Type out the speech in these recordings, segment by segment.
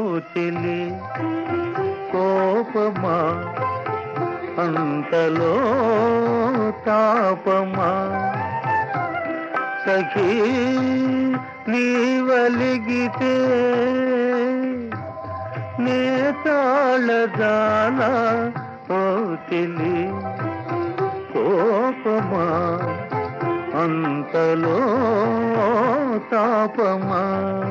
చెలి కోపమా అంతలో తాపమా సఖీ నీవలిగితే నే తాళదానా ఓ చెలి కోపమా అంతలో తాపమా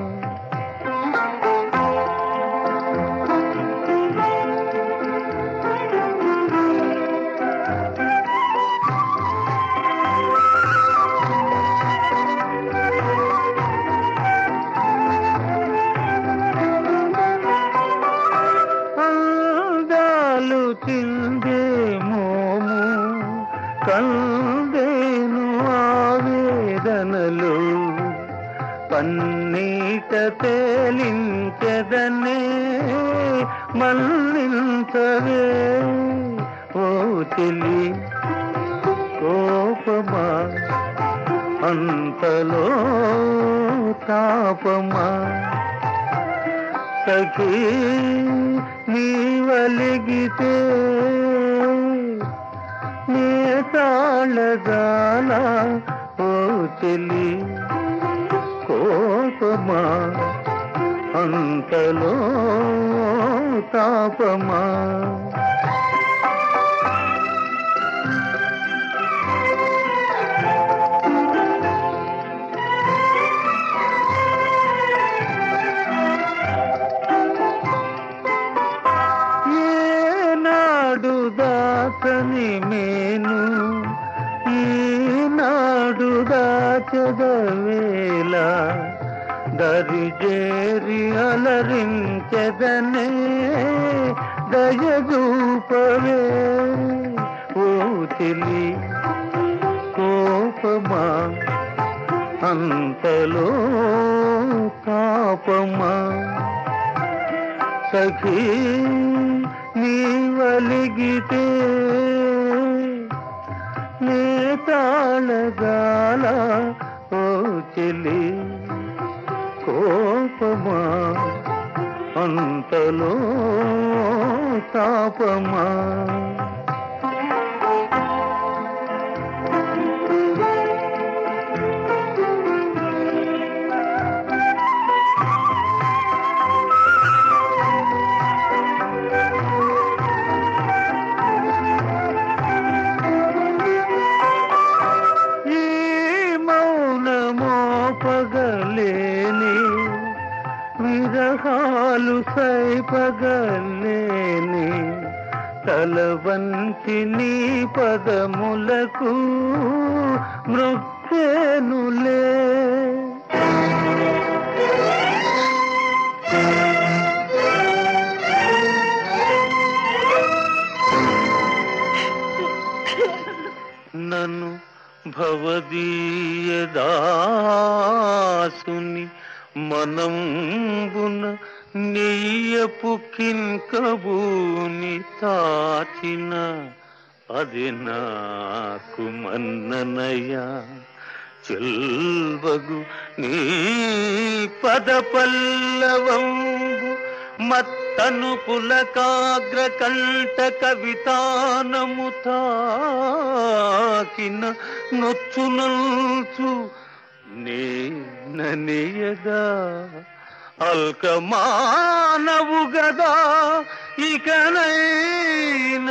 అందాలు చిందే మోము కందేను ఆవేదనలు పన్నీట తేలించెదనే మన్నించవే ఓ చెలి కోపమా అంతలో తాపమా సఖీ నీవలిగితే నే తాళదానా ఓ చెలి కోపమా అంతలో తాపమా ఏనాడు దాచని మేను ఈనాడు దాచదవేళ దరిజేరి అలరించెదనే దయగూపవే ఓ చెలి కోపమా అంతలో తాపమా సఖీ నీవలిగితే నే తాళగాల ఓ చెలి కోపమా అంతలో తాపమా పగలేని విరహాలు సైపగలేని తల వంచి నీ పదములకు మృక్కేనులే నన్ను భవదీయ దాసుని మనంబున నెయ్యపు కింకబూని తాచిన అది నాకు మన్ననయ్యా చెల్వగు నీ పద పల్లవంబు మత్తను పులకాగ్ర కంఠ కవితానము తాకిన నొచ్చునల్చు నేననియగా అల్కమానవు గదా ఇకనైన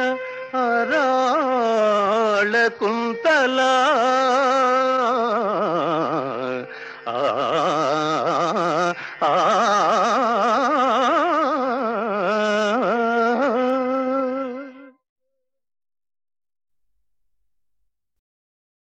అరాళ కుంతలా